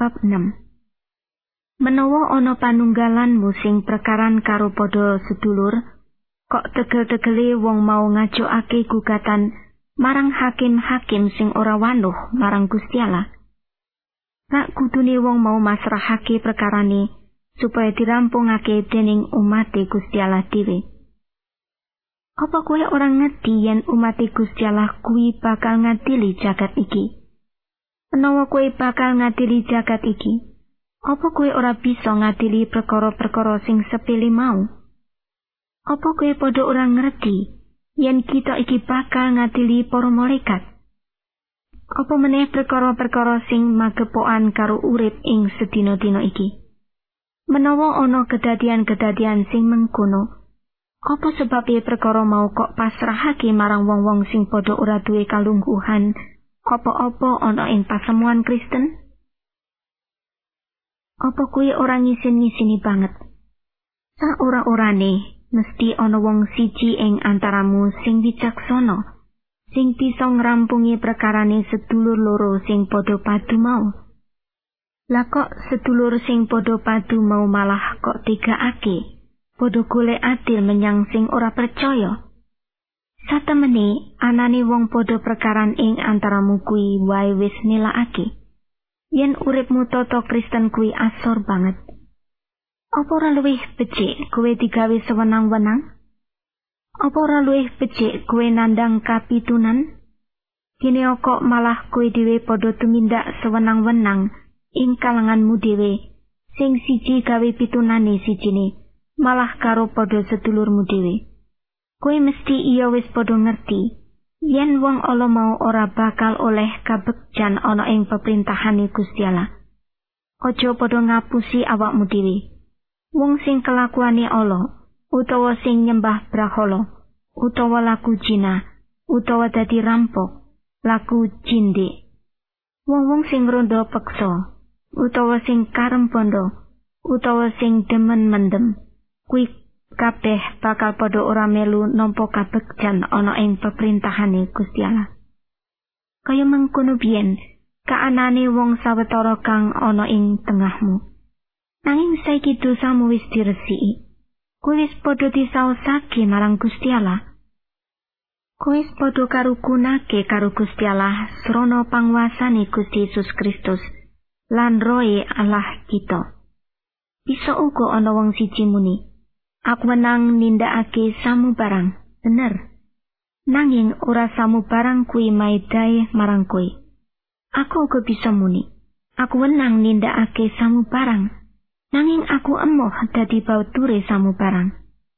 Bab 6. Menawa ana panunggalanmu sing prekaran karo padha sedulur, kok tegel-tegele wong mau ngajokake gugatan marang hakim-hakim sing ora wanuh marang Gusti Allah. Rak kudune wong mau masrahake perkarane supaya dirampungake dening umate Gusti Allah dhewe. Apa kowe ora ngerti yen umate Gusti Allah kuwi bakal ngadili jagat iki? Menawa kowe bakal ngadili jagat iki, apa kowe ora bisa ngadili perkara-perkara sing sepele mau? Apa kowe padha ora ngerti yen kita iki bakal ngadili para malaikat? Apa meneh perkara-perkara sing magepokan karo urip ing sedina-dina iki? Menawa ana kedadian-kedadian sing mengkono, apa sebabe perkara mau kok pasrahake marang wong-wong sing padha ora duwe kalungguhan apa-apa ana ing pasemuan Kristen? Apa kuwi ora ngisin-ngisini banget? Saora-orane mesti ana wong siji ing antaramu sing wicaksana, sing bisa ngrampungi perkarane sedulur loro sing padha padu mau. Lah kok sedulur sing padha padu mau malah kok tigakake, padha golek adil menyang sing ora percaya. Satemene anane wong padha perkaran ing antaramu kuwi wae wis nilakake yen uripmu tata Kristen kuwi asor banget. Apa ora luwih becik kowe digawe sewenang-wenang? Apa ora luwih becik kowe nandang kapitunan? Kene kok malah kowe dhewe padha tumindak sewenang-wenang ing kalanganmu dhewe, sing siji gawe pitunane sijine, malah karo padha sedulurmu dhewe. Kowe mesti iya wis padha ngerti yen wong ala mau ora bakal oleh kabegjan ana ing peperintahane Gusti Allah. Aja padha ngapusi awakmu dhewe. Wong sing kelakuane ala, utawa sing nyembah brahala, utawa laku jina, utawa dadi rampok, laku jindek. Wong-wong sing ronda peksa, utawa sing karem bondo, utawa sing demen mendem, kuwi kabeh bakal padha ora melu nampa kabegjan ana ing peperintahane Gusti Allah. Kaya mengkono biyen kaanane wong sawetara kang ana ing tengahmu. Nanging saiki dosamu wis diresiki. Kowe wis padha disaosake marang Gusti Allah. Kowe wis padha karukunake karo Gusti Allah srana panguwasane Gusti Yesus Kristus lan Rohe Allah kita. Bisa uga ana wong siji muni, aku menang nindakake samubarang, bener. Nanging ora samubarang kuwi maedahe marang kowe. Aku uga bisa muni, aku menang nindakake samubarang, nanging aku emoh dadi bauture samubarang.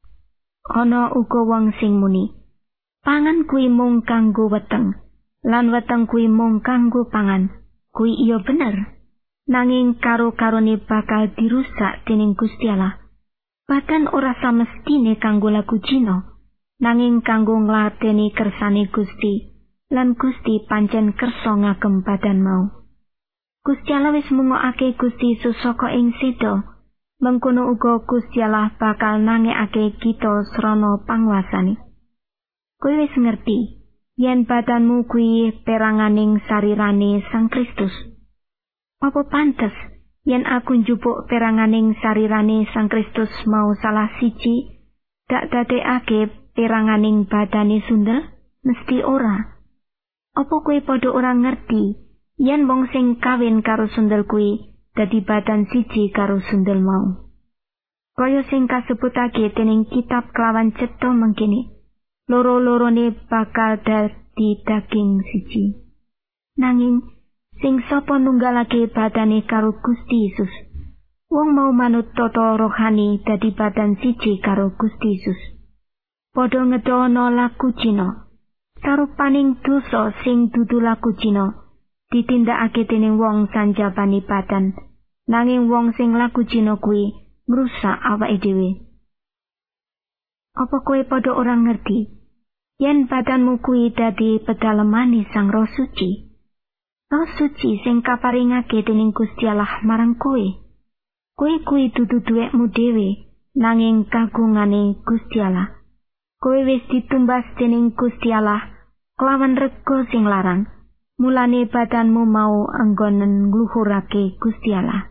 Ana uga wong sing muni, pangan kuwi mung kanggo weteng, lan weteng kuwi mung kanggo pangan. Kuwi iya bener. Nanging karo-karone bakal dirusak dening Gusti Allah. Bahkan ora samestine kanggo laku jina, nanging kanggo ngladeni kersane Gusti, lan Gusti pancen kersa ngagem badan mau. Gusti Allah wis mungokake Gusti Yesus saka ing seda, mengkono uga Gusti Allah bakal nangekake kita srana panguwasane. Kowe wis ngerti yen badanmu kuwi peranganing sarirane Sang Kristus. Apa pantes yen aku njupuk peranganing sarirane Sang Kristus mau salah siji, dak dadekake peranganing badane sundel? Mesti ora. Apa kowe padha ora ngerti yen wong sing kawin karo sundel kuwi dadi badan siji karo sundel mau? Kaya sing kasebutake dening kitab kelawan cetha mengkene, loro-lorone bakal dadi daging siji. Nanging sing sapa nunggalake badane karo Gusti Yesus, wong mau manut tata rohani dadi badan siji karo Gusti Yesus. Padha ngedono laku jina, sarupaning dosa sing dudu laku jina ditindakake dening wong sanjabani badan, nanging wong sing laku jina kuwi ngrusak awake dhewe. Apa kowe padha ora ngerti yen badanmu kuwi dadi pedalemane Sang Roh Suci? Roh Suci sing kaparingake dening Gusti Allah marang kowe. Kowe kuwi dudu duwekmu dhewe, nanging kagungane Gusti Allah. Kowe wis ditumbas dening Gusti Allah kelawan rega sing larang, Mulane badanmu mau anggonen ngluhurake Gusti Allah.